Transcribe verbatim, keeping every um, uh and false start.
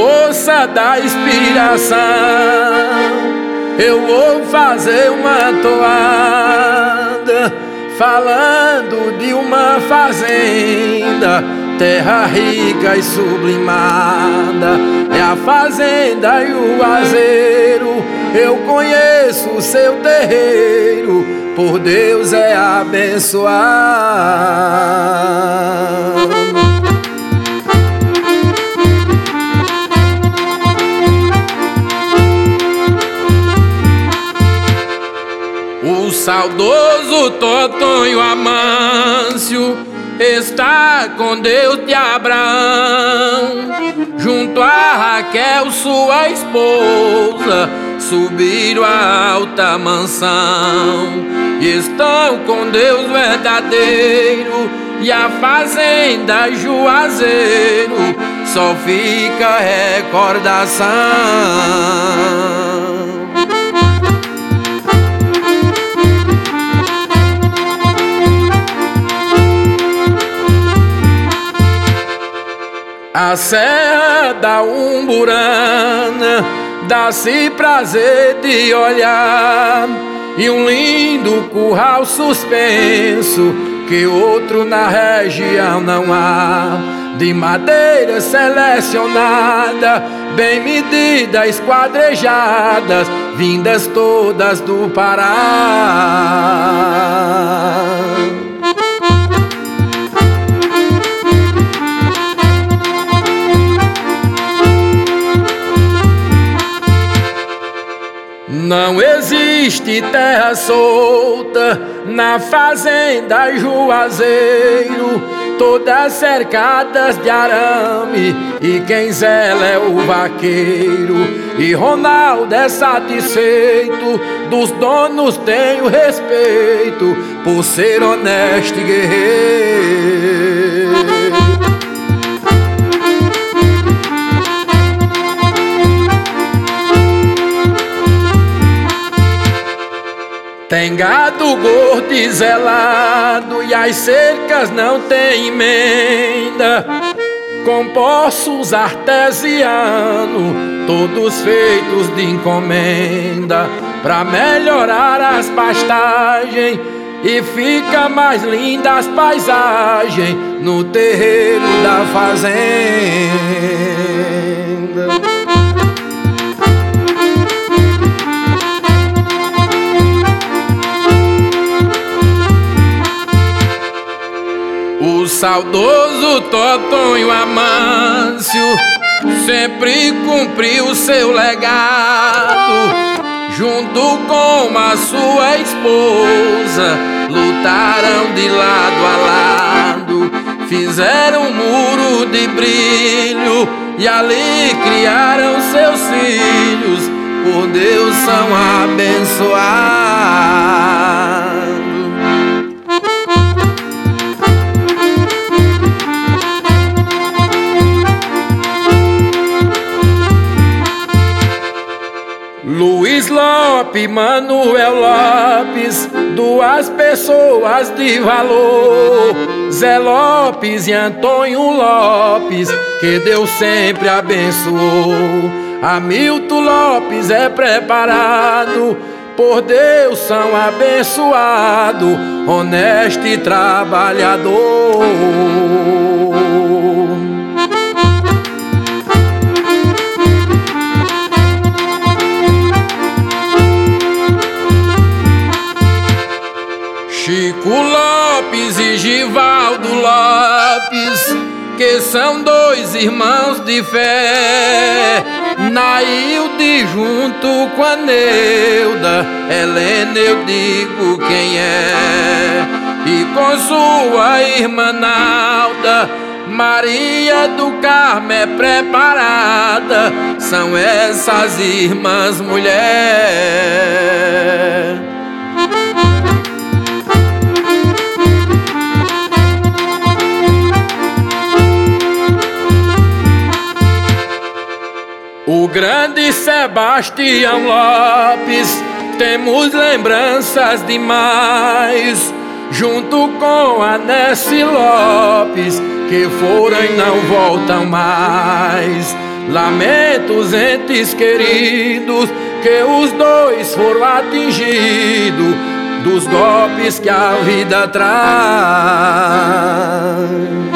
força da inspiração, eu vou fazer uma toada falando de uma fazenda, terra rica e sublimada. É a fazenda Juazeiro, eu conheço o seu terreiro, por Deus é abençoado. O saudoso Totonho Amâncio está com Deus de Abraão, junto a Raquel, sua esposa, subiram a alta mansão. E estão com Deus verdadeiro, e a fazenda Juazeiro só fica recordação. A serra da Umburana dá-se prazer de olhar, e um lindo curral suspenso que outro na região não há, de madeira selecionada, bem medidas, esquadrejadas, vindas todas do Pará. Não existe terra solta na fazenda Juazeiro, todas cercadas de arame, e quem zela é o vaqueiro. E Ronaldo é satisfeito, dos donos tem o respeito, por ser honesto e guerreiro. Tem gado gordo e zelado, e as cercas não tem emenda, com poços artesianos, todos feitos de encomenda, pra melhorar as pastagens, e fica mais linda as paisagens no terreiro da fazenda. O saudoso Totonho Amâncio sempre cumpriu seu legado, junto com a sua esposa, lutaram de lado a lado, fizeram um muro de brilho e ali criaram seus filhos, por Deus são abençoados. Luiz Lopes, Manuel Lopes, duas pessoas de valor, Zé Lopes e Antônio Lopes, que Deus sempre abençoou. Hamilton Lopes é preparado, por Deus são abençoado, honesto e trabalhador. Chico Lopes e Givaldo Lopes, que são dois irmãos de fé, Nailde junto com a Neuda, Helena eu digo quem é, e com sua irmã Nalda, Maria do Carmo é preparada, são essas irmãs mulher. O grande Sebastião Lopes, temos lembranças demais, junto com a Nessi Lopes, que foram e não voltam mais. lamento os entes queridos que os dois foram atingidos dos golpes que a vida traz.